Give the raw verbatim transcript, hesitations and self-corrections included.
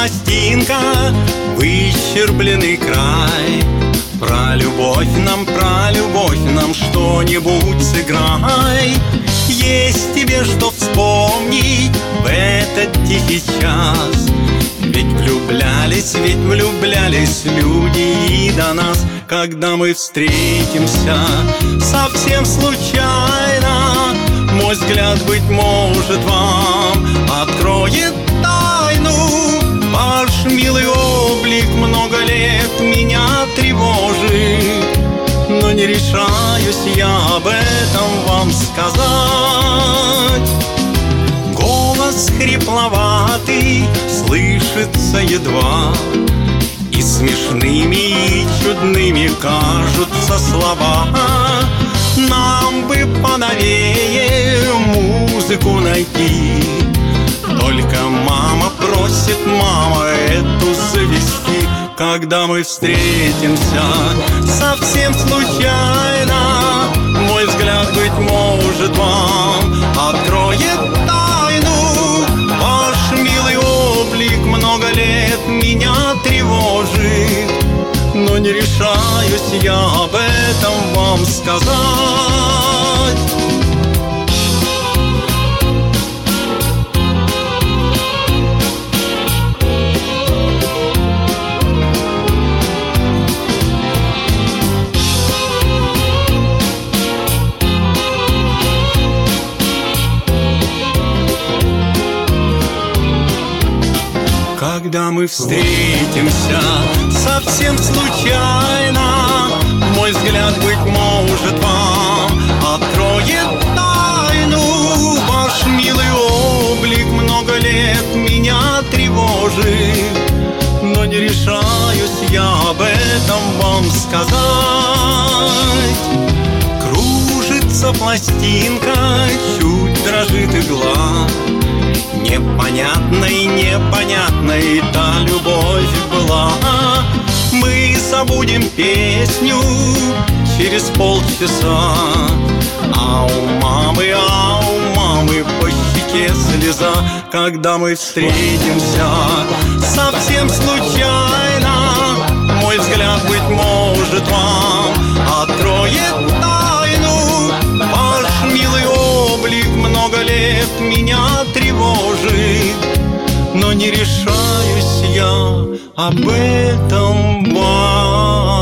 пластинка, выщербленный край. Про любовь нам, про любовь нам что-нибудь сыграй. Есть тебе что вспомнить в этот тихий час. Ведь влюблялись, ведь влюблялись люди и до нас. Когда мы встретимся совсем случайно, мой взгляд, быть может, вам откроет тайну. Ваш милый облик много лет меня тревожит, но не решаюсь я об этом вам сказать. Голос хрипловатый слышится едва, и смешными, и чудными кажутся слова. Нам бы поновее музыку найти, только мама просит, мама, эту завести. Когда мы встретимся совсем случайно, мой взгляд, быть может, вам откроет тайну. Ваш милый облик много лет меня тревожит, но не решаюсь я об этом вам сказать. Когда мы встретимся совсем случайно, мой взгляд, быть может, вам откроет тайну. Ваш милый облик много лет меня тревожит, но не решаюсь я об этом вам сказать. Кружится пластинка, чуть дрожит игла. Непонятной, непонятной та любовь была. Мы забудем песню через полчаса, а у мамы, а у мамы по щеке слеза. Когда мы встретимся совсем случайно, мой взгляд, быть может, вам откроет тайну. Ваш милый облик много лет меня тревожит, но не решаюсь я об этом вам